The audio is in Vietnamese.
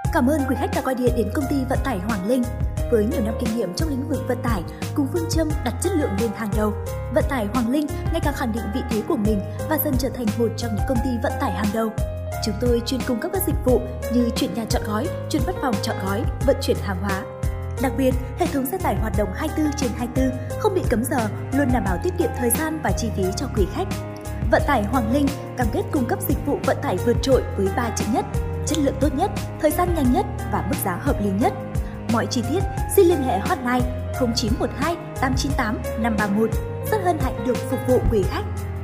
Cảm ơn quý khách đã gọi điện đến công ty vận tải Hoàng Linh. Với nhiều năm kinh nghiệm trong lĩnh vực vận tải, cùng phương châm đặt chất lượng lên hàng đầu, vận tải Hoàng Linh ngày càng khẳng định vị thế của mình và dần trở thành một trong những công ty vận tải hàng đầu. Chúng tôi chuyên cung cấp các dịch vụ như chuyển nhà trọn gói, chuyển văn phòng trọn gói, vận chuyển hàng hóa. Đặc biệt, hệ thống xe tải hoạt động 24/24, không bị cấm giờ, luôn đảm bảo tiết kiệm thời gian và chi phí cho quý khách. Vận tải Hoàng Linh cam kết cung cấp dịch vụ vận tải vượt trội với 3 chữ nhất: chất lượng tốt nhất, thời gian nhanh nhất và mức giá hợp lý nhất. Mọi chi tiết xin liên hệ hotline 0912 898 531. Rất hân hạnh được phục vụ quý khách.